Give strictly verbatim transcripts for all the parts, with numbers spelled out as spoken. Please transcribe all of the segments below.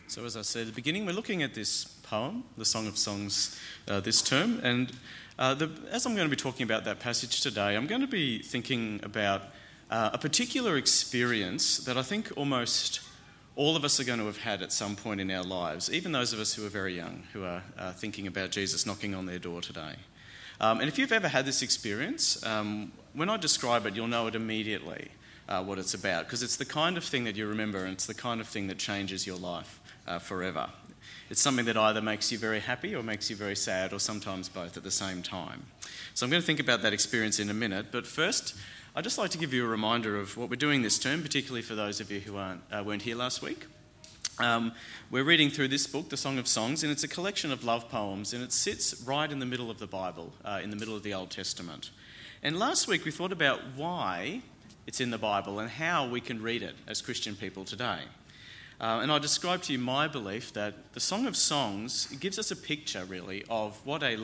So as I said at the beginning, we're looking at this poem, the Song of Songs, uh, this term. And uh, the, as I'm going to be talking about that passage today, I'm going to be thinking about uh, a particular experience that I think almost all of us are going to have had at some point in our lives, even those of us who are very young, who are uh, thinking about Jesus knocking on their door today. Um, and if you've ever had this experience, um, when I describe it, you'll know it immediately. Uh, what it's about, because it's the kind of thing that you remember and it's the kind of thing that changes your life uh, forever. It's something that either makes you very happy or makes you very sad, or sometimes both at the same time. So I'm going to think about that experience in a minute, but first I'd just like to give you a reminder of what we're doing this term, particularly for those of you who aren't, uh, weren't here last week. Um, we're reading through this book, The Song of Songs, and it's a collection of love poems, and it sits right in the middle of the Bible, uh, in the middle of the Old Testament. And last week we thought about why it's in the Bible and how we can read it as Christian people today. Uh, and I described to you my belief that the Song of Songs gives us a picture, really, of what a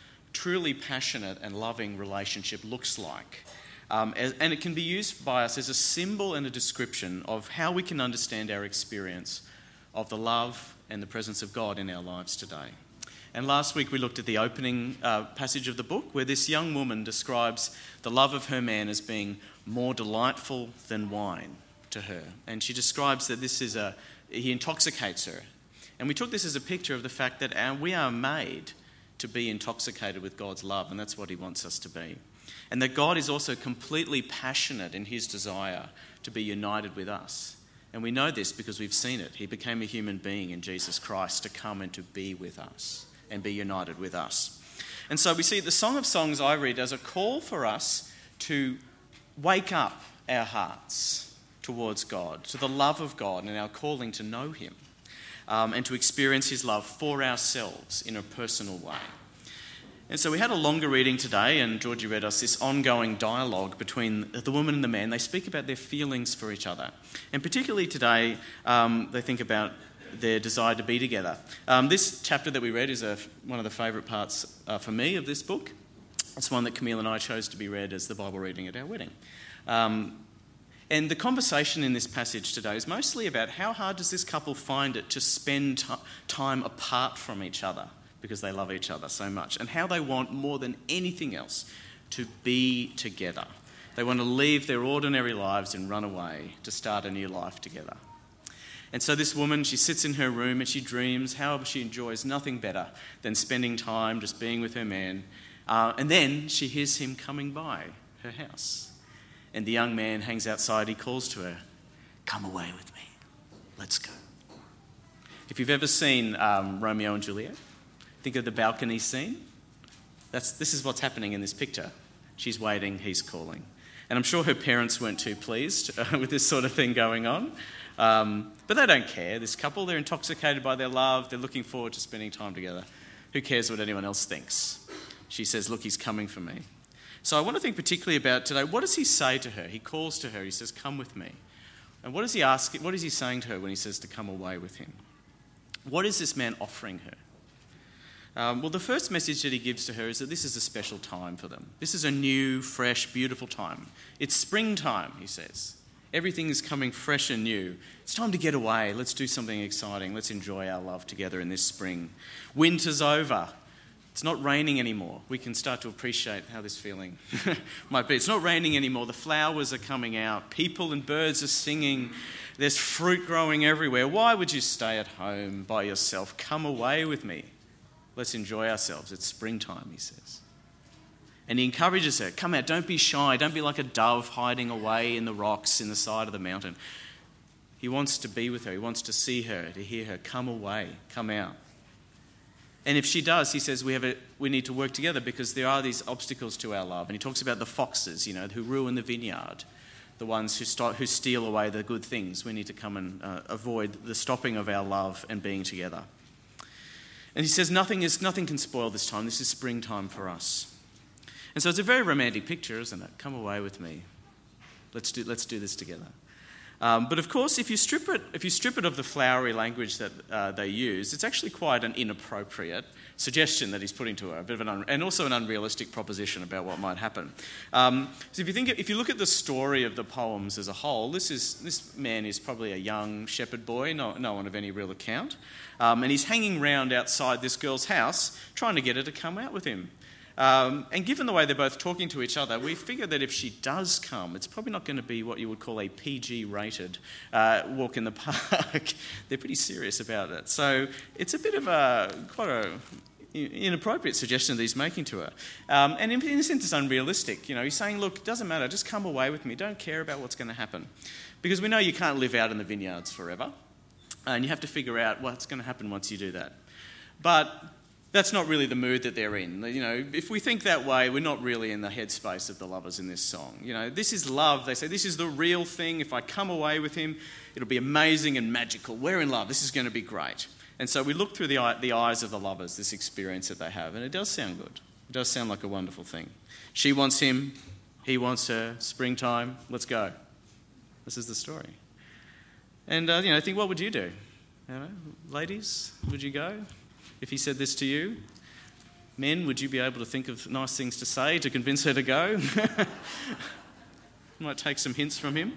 truly passionate and loving relationship looks like. Um, as, and it can be used by us as a symbol and a description of how we can understand our experience of the love and the presence of God in our lives today. And last week we looked at the opening uh, passage of the book where this young woman describes the love of her man as being more delightful than wine to her. And she describes that this is a, he intoxicates her. And we took this as a picture of the fact that our, we are made to be intoxicated with God's love, and that's what he wants us to be. And that God is also completely passionate in his desire to be united with us. And we know this because we've seen it. He became a human being in Jesus Christ to come and to be with us and be united with us. And so we see the Song of Songs I read as a call for us to wake up our hearts towards God, to the love of God and our calling to know him, um, and to experience his love for ourselves in a personal way. And so we had a longer reading today, and Georgie read us this ongoing dialogue between the woman and the man. They speak about their feelings for each other. And particularly today, um, they think about their desire to be together. Um, this chapter that we read is a, one of the favourite parts uh, for me of this book. It's one that Camille and I chose to be read as the Bible reading at our wedding. Um, and the conversation in this passage today is mostly about how hard does this couple find it to spend t- time apart from each other because they love each other so much, and how they want more than anything else to be together. They want to leave their ordinary lives and run away to start a new life together. And so this woman, she sits in her room and she dreams how she enjoys nothing better than spending time just being with her man. Uh, and then she hears him coming by her house. And the young man hangs outside. He calls to her, "Come away with me. Let's go." If you've ever seen um, Romeo and Juliet, think of the balcony scene. That's, this is what's happening in this picture. She's waiting, he's calling. And I'm sure her parents weren't too pleased uh, with this sort of thing going on. Um, but they don't care. This couple, they're intoxicated by their love. They're looking forward to spending time together. Who cares what anyone else thinks? She says, "Look, he's coming for me." So I want to think particularly about today, what does he say to her? He calls to her. He says, "Come with me." And what does he ask? What is he saying to her when he says to come away with him? What is this man offering her? Um, well, the first message that he gives to her is that this is a special time for them. This is a new, fresh, beautiful time. It's springtime, he says. Everything is coming fresh and new. It's time to get away. Let's do something exciting. Let's enjoy our love together in this spring. Winter's over. It's not raining anymore. We can start to appreciate how this feeling might be. It's not raining anymore. The flowers are coming out. People and birds are singing. There's fruit growing everywhere. Why would you stay at home by yourself? Come away with me. Let's enjoy ourselves. It's springtime, he says. And he encourages her, come out, don't be shy, don't be like a dove hiding away in the rocks in the side of the mountain. He wants to be with her, he wants to see her, to hear her, come away, come out. And if she does, he says we have a, we need to work together because there are these obstacles to our love. And he talks about the foxes, you know, who ruin the vineyard, the ones who, start, who steal away the good things. We need to come and uh, avoid the stopping of our love and being together. And he says nothing is nothing can spoil this time. This is springtime for us. And so it's a very romantic picture, isn't it? Come away with me. Let's do let's do this together. Um, but of course, if you strip it, if you strip it of the flowery language that uh, they use, it's actually quite an inappropriate suggestion that he's putting to her, a bit of an un- and also an unrealistic proposition about what might happen. Um, so if you think, if you look at the story of the poems as a whole, this is this man is probably a young shepherd boy, no, no one of any real account, um, and he's hanging round outside this girl's house trying to get her to come out with him. Um, and given the way they're both talking to each other, we figure that if she does come, it's probably not going to be what you would call a P G-rated uh, walk in the park. They're pretty serious about it. So it's a bit of a quite a inappropriate suggestion that he's making to her. Um, and in, in a sense, it's unrealistic. You know, he's saying, look, it doesn't matter, just come away with me. Don't care about what's going to happen. Because we know you can't live out in the vineyards forever. And you have to figure out what's going to happen once you do that. But that's not really the mood that they're in. You know, if we think that way, we're not really in the headspace of the lovers in this song. You know, this is love. They say, this is the real thing. If I come away with him, it'll be amazing and magical. We're in love. This is going to be great. And so we look through the, eye, the eyes of the lovers, this experience that they have, and it does sound good. It does sound like a wonderful thing. She wants him. He wants her. Springtime. Let's go. This is the story. And, uh, you know, think, what would you do? You know, ladies, would you go? If he said this to you, men, would you be able to think of nice things to say to convince her to go? Might take some hints from him.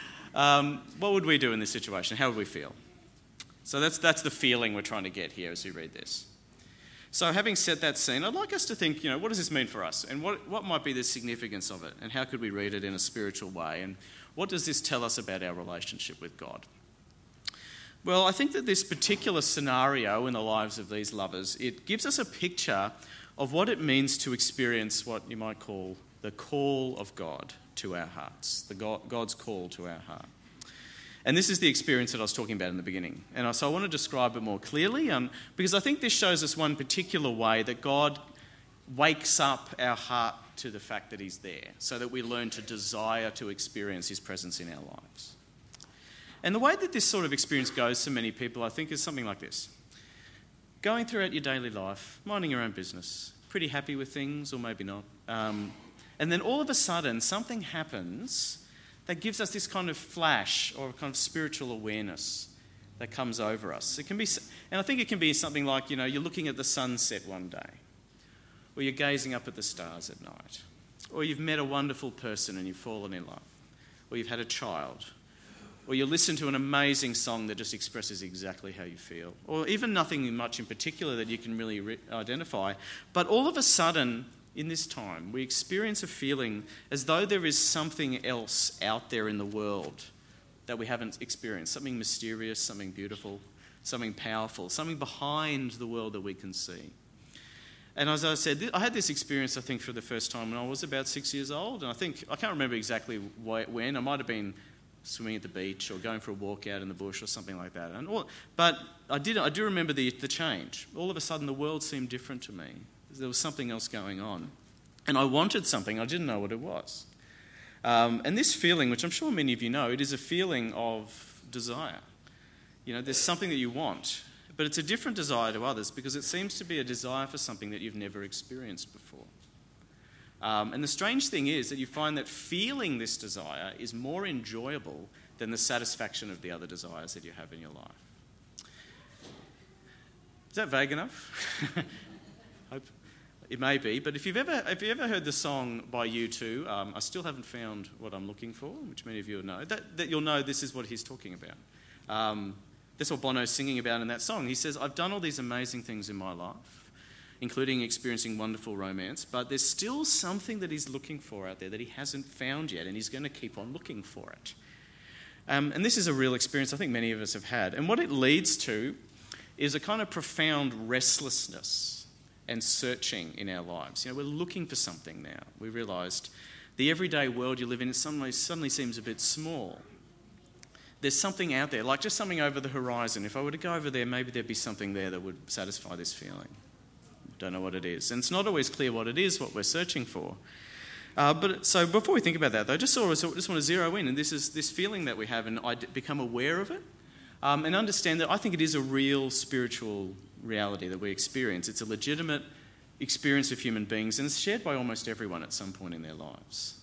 Um, what would we do in this situation? How would we feel? So that's that's the feeling we're trying to get here as we read this. So having set that scene, I'd like us to think, you know, what does this mean for us? And what, what might be the significance of it? And how could we read it in a spiritual way? And what does this tell us about our relationship with God? Well, I think that this particular scenario in the lives of these lovers, it gives us a picture of what it means to experience what you might call the call of God to our hearts, the God, God's call to our heart. And this is the experience that I was talking about in the beginning. And so I want to describe it more clearly um, because I think this shows us one particular way that God wakes up our heart to the fact that he's there so that we learn to desire to experience his presence in our lives. And the way that this sort of experience goes for many people, I think, is something like this. Going throughout your daily life, minding your own business, pretty happy with things, or maybe not. Um, and then all of a sudden, something happens that gives us this kind of flash or a kind of spiritual awareness that comes over us. It can be, and I think it can be something like, you know, you're looking at the sunset one day, or you're gazing up at the stars at night, or you've met a wonderful person and you've fallen in love, or you've had a child, or you listen to an amazing song that just expresses exactly how you feel, or even nothing much in particular that you can really re- identify. But all of a sudden, in this time, we experience a feeling as though there is something else out there in the world that we haven't experienced, something mysterious, something beautiful, something powerful, something behind the world that we can see. And as I said, I had this experience, I think, for the first time when I was about six years old, and I think, I can't remember exactly when, I might have been swimming at the beach or going for a walk out in the bush or something like that. And all, but I did I do remember the, the change. All of a sudden the world seemed different to me. There was something else going on. And I wanted something, I didn't know what it was. Um, and this feeling, which I'm sure many of you know, it is a feeling of desire. You know, there's something that you want, but it's a different desire to others because it seems to be a desire for something that you've never experienced before. Um, and the strange thing is that you find that feeling this desire is more enjoyable than the satisfaction of the other desires that you have in your life. Is that vague enough? Hope it may be, but if you've ever if you ever heard the song by U two, um, I still haven't found what I'm looking for, which many of you will know, that, that you'll know this is what he's talking about. Um, that's what Bono's singing about in that song. He says, I've done all these amazing things in my life, including experiencing wonderful romance, but there's still something that he's looking for out there that he hasn't found yet, and he's going to keep on looking for it. Um, and this is a real experience I think many of us have had. And what it leads to is a kind of profound restlessness and searching in our lives. You know, we're looking for something now. We realised the everyday world you live in in some ways suddenly seems a bit small. There's something out there, like just something over the horizon. If I were to go over there, maybe there'd be something there that would satisfy this feeling. Don't know what it is. And it's not always clear what it is, what we're searching for. Uh, but so before we think about that, though, just sort of just want to zero in, and this is this feeling that we have, and I become aware of it, um, and understand that I think it is a real spiritual reality that we experience. It's a legitimate experience of human beings, and it's shared by almost everyone at some point in their lives.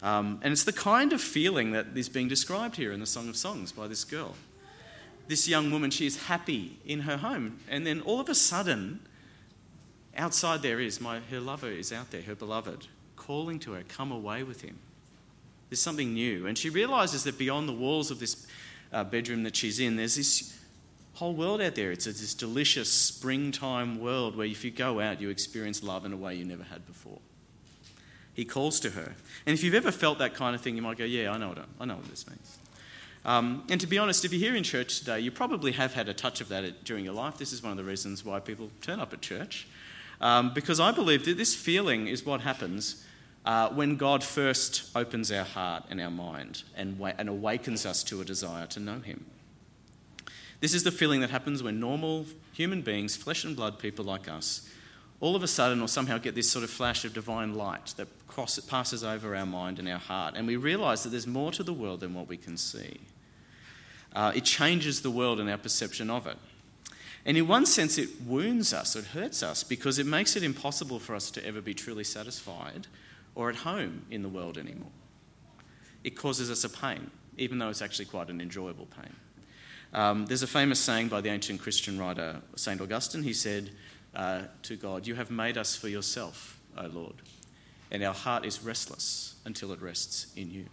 Um, and it's the kind of feeling that is being described here in the Song of Songs by this girl. This young woman, she is happy in her home. And then all of a sudden, outside there is, my, her lover is out there, her beloved, calling to her, come away with him. There's something new. And she realises that beyond the walls of this uh, bedroom that she's in, there's this whole world out there. It's a, this delicious springtime world where if you go out, you experience love in a way you never had before. He calls to her. And if you've ever felt that kind of thing, you might go, yeah, I know what, I know what this means. Um, and to be honest, if you're here in church today, you probably have had a touch of that during your life. This is one of the reasons why people turn up at church. Um, because I believe that this feeling is what happens uh, when God first opens our heart and our mind and, wa- and awakens us to a desire to know him. This is the feeling that happens when normal human beings, flesh and blood people like us, all of a sudden or somehow get this sort of flash of divine light that cross, passes over our mind and our heart, and we realise that there's more to the world than what we can see. Uh, it changes the world and our perception of it. And in one sense, it wounds us, it hurts us, because it makes it impossible for us to ever be truly satisfied or at home in the world anymore. It causes us a pain, even though it's actually quite an enjoyable pain. Um, there's a famous saying by the ancient Christian writer Saint Augustine. He said uh, to God, "You have made us for yourself, O Lord, and our heart is restless until it rests in you."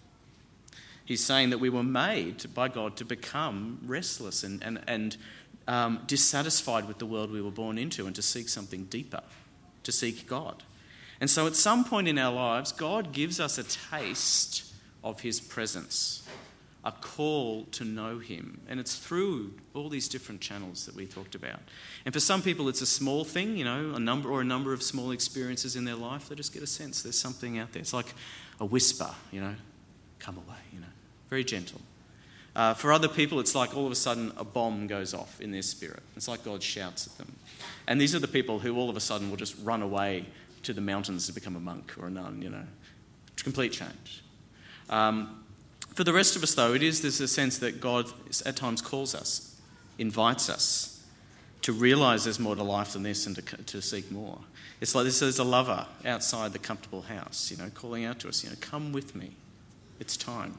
He's saying that we were made by God to become restless and, and, and um, dissatisfied with the world we were born into and to seek something deeper, to seek God. And so at some point in our lives, God gives us a taste of his presence, a call to know him. And it's through all these different channels that we talked about. And for some people, it's a small thing, you know, a number or a number of small experiences in their life. They just get a sense there's something out there. It's like a whisper, you know, come away, you know, very gentle. Uh, for other people, it's like all of a sudden a bomb goes off in their spirit. It's like God shouts at them. And these are the people who all of a sudden will just run away to the mountains to become a monk or a nun, you know. Complete change. Um, for the rest of us, though, it is there's a sense that God at times calls us, invites us to realise there's more to life than this and to, to seek more. It's like this is a lover outside the comfortable house, you know, calling out to us, you know, come with me. It's time.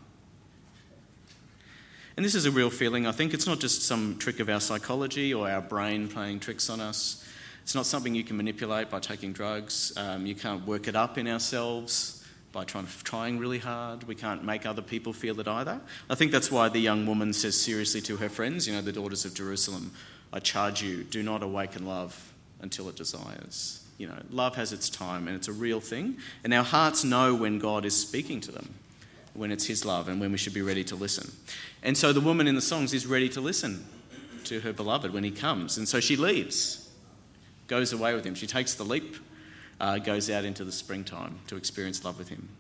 And this is a real feeling. I think it's not just some trick of our psychology or our brain playing tricks on us. It's not something you can manipulate by taking drugs. Um, you can't work it up in ourselves by trying, trying really hard. We can't make other people feel it either. I think that's why the young woman says seriously to her friends, you know, the daughters of Jerusalem, I charge you, do not awaken love until it desires. You know, love has its time and it's a real thing. And our hearts know when God is speaking to them, when it's his love and when we should be ready to listen. And so the woman in the songs is ready to listen to her beloved when he comes. And so she leaves, goes away with him. She takes the leap, uh, goes out into the springtime to experience love with him.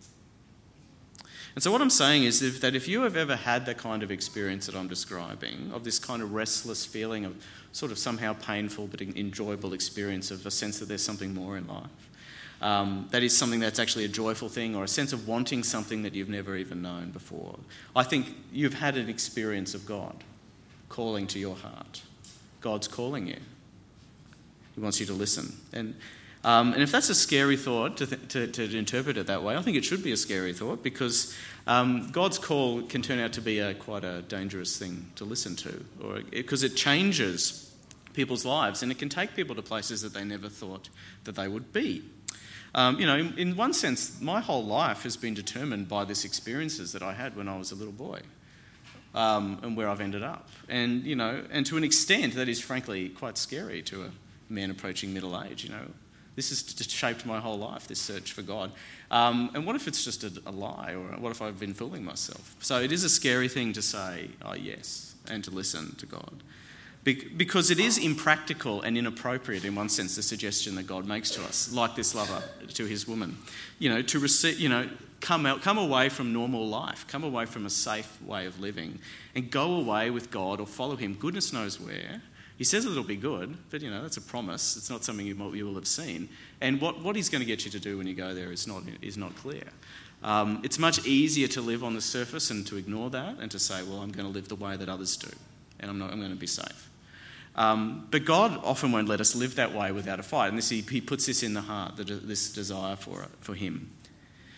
And so what I'm saying is if, that if you have ever had the kind of experience that I'm describing, of this kind of restless feeling of sort of somehow painful but enjoyable experience of a sense that there's something more in life, Um, that is something that's actually a joyful thing, or a sense of wanting something that you've never even known before, I think you've had an experience of God calling to your heart. God's calling you. He wants you to listen. And um, and if that's a scary thought to, th- to to interpret it that way, I think it should be a scary thought, because um, God's call can turn out to be a quite a dangerous thing to listen to, or because it changes people's lives and it can take people to places that they never thought that they would be. Um, you know, in, in one sense, my whole life has been determined by these experiences that I had when I was a little boy, um, and where I've ended up. And, you know, and to an extent that is frankly quite scary to a man approaching middle age, you know. This has just shaped my whole life, this search for God. Um, and what if it's just a, a lie, or what if I've been fooling myself? So it is a scary thing to say, oh yes, and to listen to God. Because it is impractical and inappropriate in one sense, the suggestion that God makes to us, like this lover to his woman. You know, to receive, you know, come out, come away from normal life, come away from a safe way of living, and go away with God or follow him, goodness knows where. He says it'll be good, but, you know, that's a promise. It's not something you, you will have seen. And what, what he's going to get you to do when you go there is not, is not clear. Um, it's much easier to live on the surface and to ignore that and to say, well, I'm going to live the way that others do, and I'm not, I'm going to be safe. Um, but God often won't let us live that way without a fight. And this, he, he puts this in the heart, the, this desire for it, for him.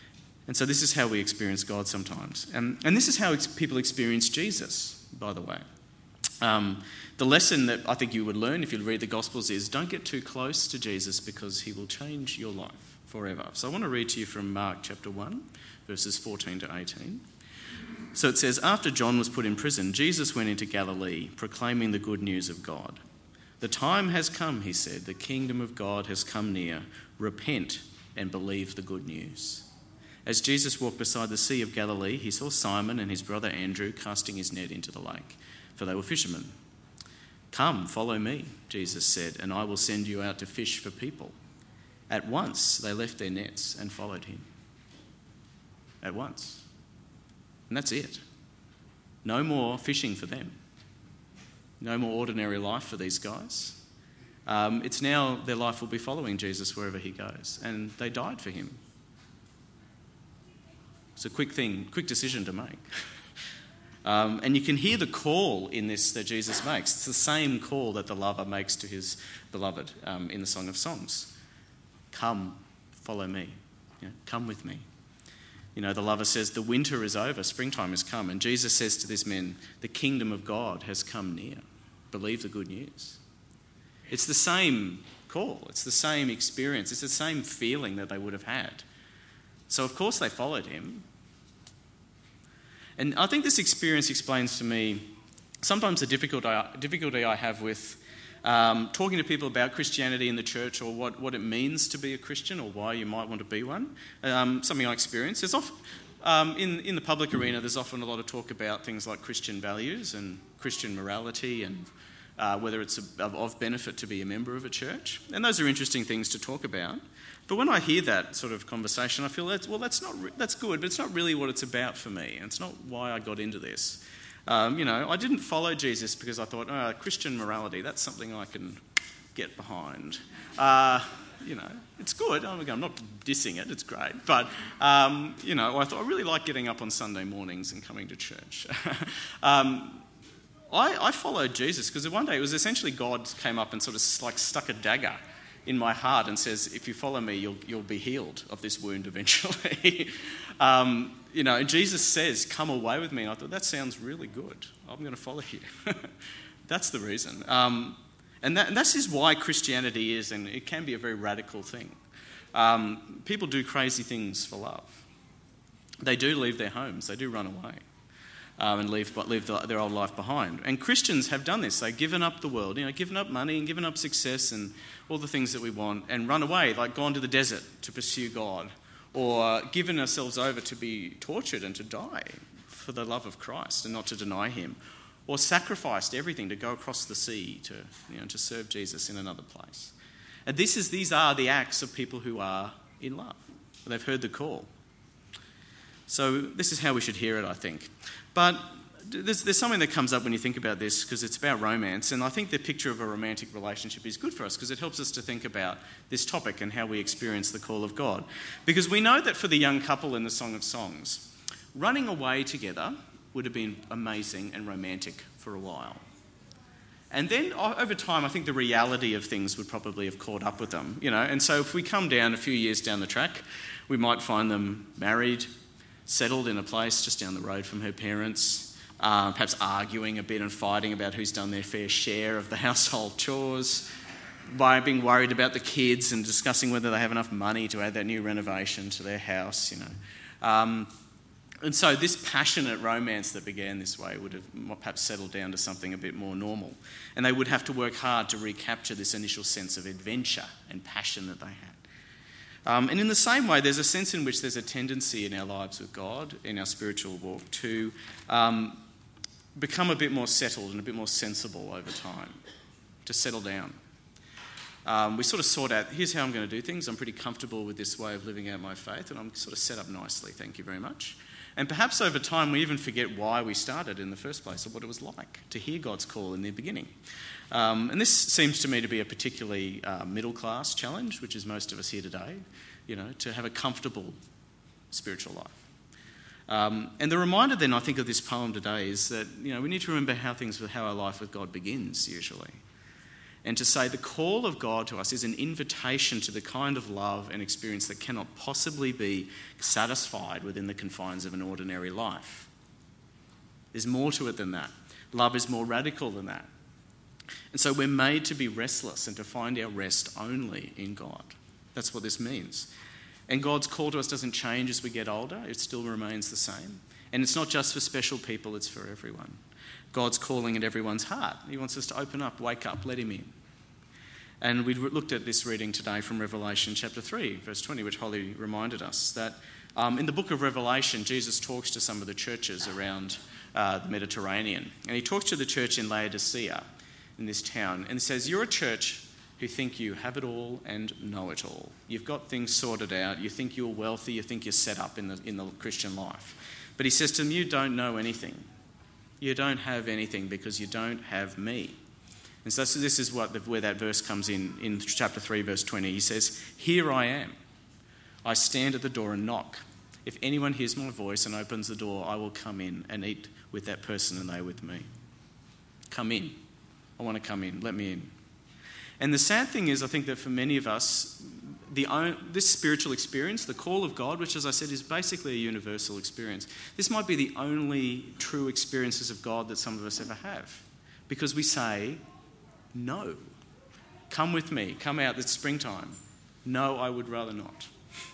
And so this is how we experience God sometimes. And, and this is how ex- people experience Jesus, by the way. Um, the lesson that I think you would learn if you read the Gospels is don't get too close to Jesus because he will change your life forever. So I want to read to you from Mark chapter one, verses fourteen to eighteen. So it says, after John was put in prison, Jesus went into Galilee, proclaiming the good news of God. The time has come, he said, the kingdom of God has come near. Repent and believe the good news. As Jesus walked beside the Sea of Galilee, he saw Simon and his brother Andrew casting his net into the lake, for they were fishermen. Come, follow me, Jesus said, and I will send you out to fish for people. At once they left their nets and followed him. At once. And that's it. No more fishing for them. No more ordinary life for these guys. Um, it's now their life will be following Jesus wherever he goes. And they died for him. It's a quick thing, quick decision to make. um, and you can hear the call in this that Jesus makes. It's the same call that the lover makes to his beloved um, in the Song of Songs. Come, follow me. You know, come with me. You know, the lover says, the winter is over, springtime has come. And Jesus says to this men, the kingdom of God has come near. Believe the good news. It's the same call. It's the same experience. It's the same feeling that they would have had. So, of course, they followed him. And I think this experience explains to me sometimes the difficulty I, difficulty I have with um, talking to people about Christianity in the church or what, what it means to be a Christian or why you might want to be one. Um, something I experience. There's often, um, in, in the public arena, there's often a lot of talk about things like Christian values and Christian morality and uh, whether it's a, of benefit to be a member of a church. And those are interesting things to talk about. But when I hear that sort of conversation, I feel that's, well, that's not re- that's good, but it's not really what it's about for me. And it's not why I got into this. Um, you know, I didn't follow Jesus because I thought, oh, Christian morality, that's something I can get behind. Uh, you know, it's good. I'm not dissing it. It's great. But, um, you know, I thought I really like getting up on Sunday mornings and coming to church. um, I, I followed Jesus because one day it was essentially God came up and sort of like stuck a dagger in my heart and says, if you follow me, you'll you'll be healed of this wound eventually. um, you know, and Jesus says, come away with me. And I thought, that sounds really good. I'm going to follow you. That's the reason. Um, and, that, and this is why Christianity is, and it can be a very radical thing. Um, people do crazy things for love. They do leave their homes. They do run away. Um, and leave, leave the, their old life behind. And Christians have done this. They've given up the world, you know, given up money and given up success and all the things that we want and run away, like gone to the desert to pursue God or given ourselves over to be tortured and to die for the love of Christ and not to deny him or sacrificed everything to go across the sea to, you know, to serve Jesus in another place. And this is, these are the acts of people who are in love. They've heard the call. So this is how we should hear it, I think. But there's, there's something that comes up when you think about this because it's about romance, and I think the picture of a romantic relationship is good for us because it helps us to think about this topic and how we experience the call of God. Because we know that for the young couple in the Song of Songs, running away together would have been amazing and romantic for a while. And then over time, I think the reality of things would probably have caught up with them, you know. And so if we come down a few years down the track, we might find them married, settled in a place just down the road from her parents, uh, perhaps arguing a bit and fighting about who's done their fair share of the household chores, by being worried about the kids and discussing whether they have enough money to add that new renovation to their house, you know. Um, and so this passionate romance that began this way would have perhaps settled down to something a bit more normal. And they would have to work hard to recapture this initial sense of adventure and passion that they had. Um, and in the same way, there's a sense in which there's a tendency in our lives with God, in our spiritual walk, to um, become a bit more settled and a bit more sensible over time, to settle down. Um, we sort of sort out, here's how I'm going to do things. I'm pretty comfortable with this way of living out my faith, and I'm sort of set up nicely, thank you very much. And perhaps over time we even forget why we started in the first place or what it was like to hear God's call in the beginning. Um, and this seems to me to be a particularly uh, middle-class challenge, which is most of us here today, you know, to have a comfortable spiritual life. Um, and the reminder then, I think, of this poem today is that, you know, we need to remember how things, how our life with God begins, usually. and to say the call of God to us is an invitation to the kind of love and experience that cannot possibly be satisfied within the confines of an ordinary life. There's more to it than that. Love is more radical than that. And so we're made to be restless and to find our rest only in God. That's what this means. And God's call to us doesn't change as we get older. It still remains the same. And it's not just for special people, it's for everyone. God's calling at everyone's heart. He wants us to open up, wake up, let him in. And we looked at this reading today from Revelation chapter three, verse twenty, which Holly reminded us that um, in the book of Revelation, Jesus talks to some of the churches around uh, the Mediterranean. And he talks to the church in Laodicea, in this town, and says, you're a church who think you have it all and know it all. You've got things sorted out. You think you're wealthy. You think you're set up in the, in the Christian life. But he says to them, you don't know anything. You don't have anything because you don't have me. And so this is what the, where that verse comes in, in chapter three, verse twenty. He says, here I am. I stand at the door and knock. If anyone hears my voice and opens the door, I will come in and eat with that person and they with me. Come in. I want to come in. Let me in. And the sad thing is, I think that for many of us, the this spiritual experience, the call of God, which, as I said, is basically a universal experience, this might be the only true experiences of God that some of us ever have. Because we say, no. Come with me. Come out. It's springtime. No, I would rather not.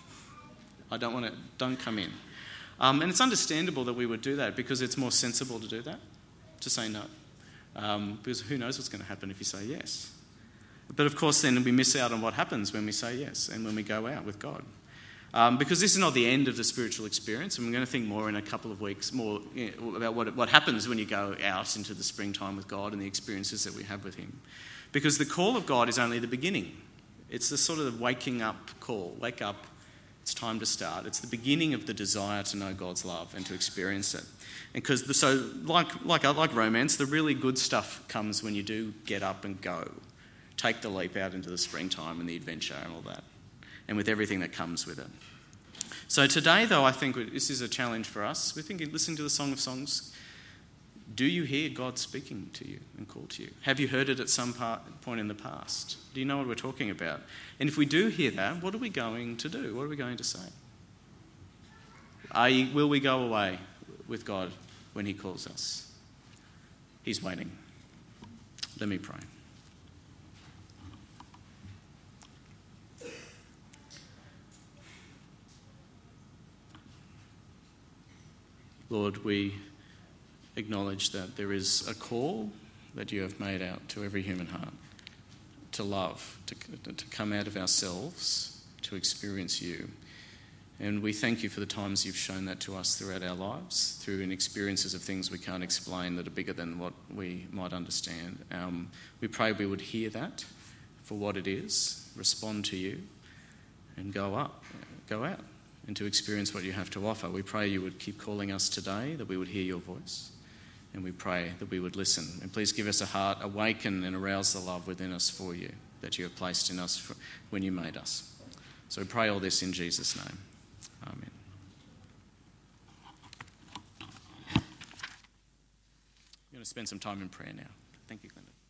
I don't want to. Don't come in. Um, and it's understandable that we would do that because it's more sensible to do that, to say no. Um, because who knows what's going to happen if you say yes. But of course then we miss out on what happens when we say yes and when we go out with God. Um, because this is not the end of the spiritual experience, and we're going to think more in a couple of weeks more you know, about what, what happens when you go out into the springtime with God and the experiences that we have with him. Because the call of God is only the beginning. It's the sort of waking up call. Wake up, it's time to start. It's the beginning of the desire to know God's love and to experience it. And because the, so like, like, like romance, the really good stuff comes when you do get up and go. Take the leap out into the springtime and the adventure and all that, and with everything that comes with it. So today, though, I think this is a challenge for us. We're thinking, listening to the Song of Songs, do you hear God speaking to you and call to you? Have you heard it at some part, point in the past? Do you know what we're talking about? And if we do hear that, what are we going to do? What are we going to say? Are you, will we go away with God when he calls us? He's waiting. Let me pray. Lord, we acknowledge that there is a call that you have made out to every human heart to love, to, to come out of ourselves, to experience you. And we thank you for the times you've shown that to us throughout our lives, through in experiences of things we can't explain that are bigger than what we might understand. Um, we pray we would hear that for what it is, respond to you, and go up, go out. And to experience what you have to offer. We pray you would keep calling us today, that we would hear your voice, and we pray that we would listen. And please give us a heart, awaken and arouse the love within us for you, that you have placed in us for when you made us. So we pray all this in Jesus' name. Amen. I'm going to spend some time in prayer now. Thank you, Glenda.